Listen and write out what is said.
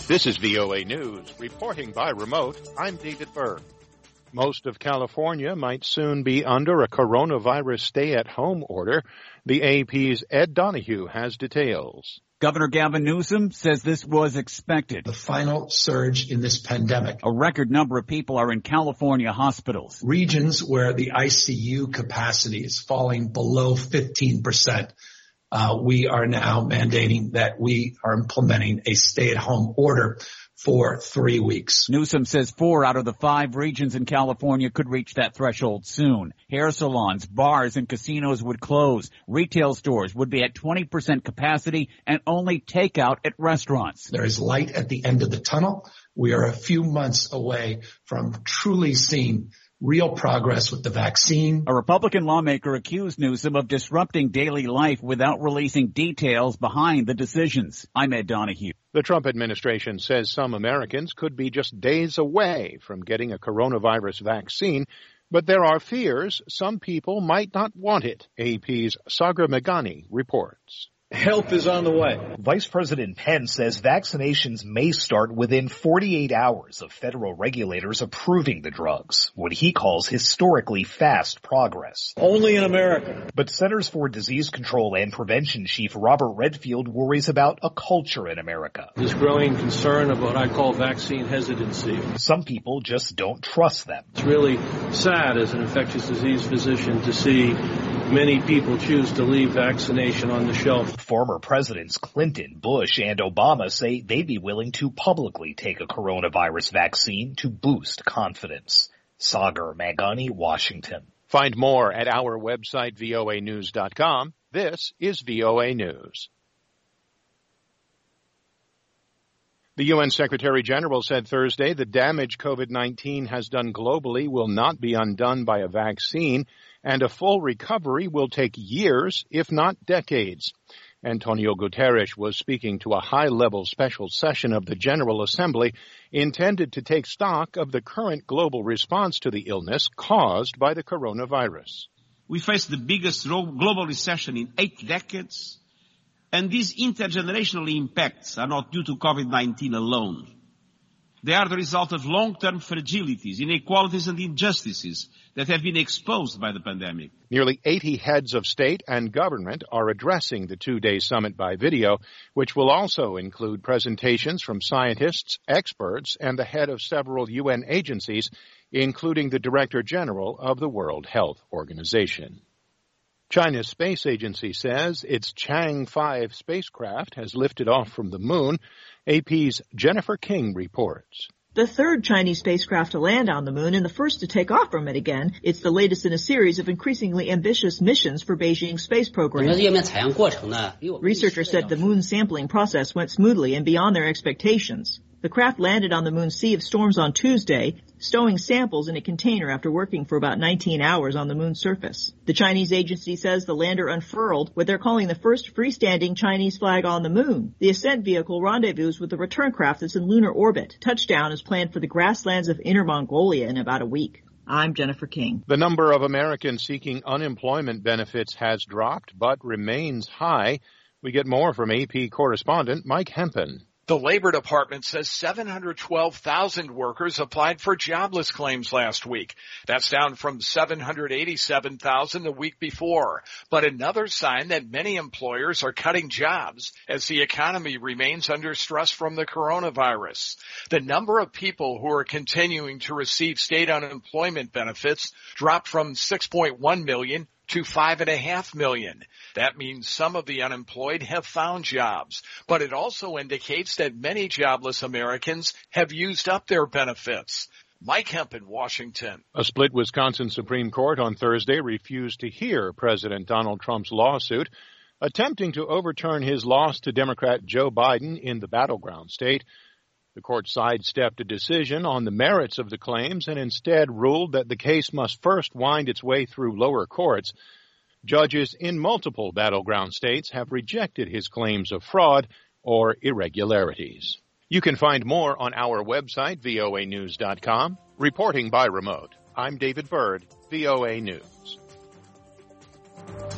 This is VOA News. Reporting by remote, I'm David Byrd. Most of California might soon be under a coronavirus stay-at-home order. The AP's Ed Donahue has details. Governor Gavin Newsom says this was expected. The final surge in this pandemic. A record number of people are in California hospitals. Regions where the ICU capacity is falling below 15%. We are now mandating that we are implementing a stay-at-home order for 3 weeks. Newsom says 4 out of the 5 regions in California could reach that threshold soon. Hair salons, bars, and casinos would close. Retail stores would be at 20% capacity and only takeout at restaurants. There is light at the end of the tunnel. We are a few months away from truly seeing real progress with the vaccine. A Republican lawmaker accused Newsom of disrupting daily life without releasing details behind the decisions. I'm Ed Donahue. The Trump administration says some Americans could be just days away from getting a coronavirus vaccine, but there are fears some people might not want it. AP's Sagar Meghani reports. Help is on the way. Vice President Pence says vaccinations may start within 48 hours of federal regulators approving the drugs, what he calls historically fast progress. Only in America. But Centers for Disease Control and Prevention Chief Robert Redfield worries about a culture in America. There's growing concern about what I call vaccine hesitancy. Some people just don't trust them. It's really sad as an infectious disease physician to see many people choose to leave vaccination on the shelf. Former presidents Clinton, Bush, and Obama say they'd be willing to publicly take a coronavirus vaccine to boost confidence. Sagar Meghani, Washington. Find more at our website, voanews.com. This is VOA News. The UN Secretary General said Thursday the damage COVID-19 has done globally will not be undone by a vaccine, and a full recovery will take years, if not decades. Antonio Guterres was speaking to a high-level special session of the General Assembly intended to take stock of the current global response to the illness caused by the coronavirus. We face the biggest global recession in 8 decades, and these intergenerational impacts are not due to COVID-19 alone. They are the result of long-term fragilities, inequalities, and injustices that have been exposed by the pandemic. Nearly 80 heads of state and government are addressing the 2-day summit by video, which will also include presentations from scientists, experts, and the head of several UN agencies, including the Director General of the World Health Organization. China's space agency says its Chang'e 5 spacecraft has lifted off from the moon. AP's Jennifer King reports. The third Chinese spacecraft to land on the moon and the first to take off from it again. It's the latest in a series of increasingly ambitious missions for Beijing's space program. Researchers said the moon sampling process went smoothly and beyond their expectations. The craft landed on the moon's Sea of Storms on Tuesday, stowing samples in a container after working for about 19 hours on the moon's surface. The Chinese agency says the lander unfurled what they're calling the first freestanding Chinese flag on the moon. The ascent vehicle rendezvous with the return craft that's in lunar orbit. Touchdown is planned for the grasslands of Inner Mongolia in about a week. I'm Jennifer King. The number of Americans seeking unemployment benefits has dropped but remains high. We get more from AP correspondent Mike Hempen. The Labor Department says 712,000 workers applied for jobless claims last week. That's down from 787,000 the week before. But another sign that many employers are cutting jobs as the economy remains under stress from the coronavirus. The number of people who are continuing to receive state unemployment benefits dropped from 6.1 million to 5.5 million. That means some of the unemployed have found jobs, but it also indicates that many jobless Americans have used up their benefits. Mike Hempen, Washington. A split Wisconsin Supreme Court on Thursday refused to hear President Donald Trump's lawsuit, attempting to overturn his loss to Democrat Joe Biden in the battleground state. The court sidestepped a decision on the merits of the claims and instead ruled that the case must first wind its way through lower courts. Judges in multiple battleground states have rejected his claims of fraud or irregularities. You can find more on our website, voanews.com. Reporting by remote, I'm David Byrd, VOA News.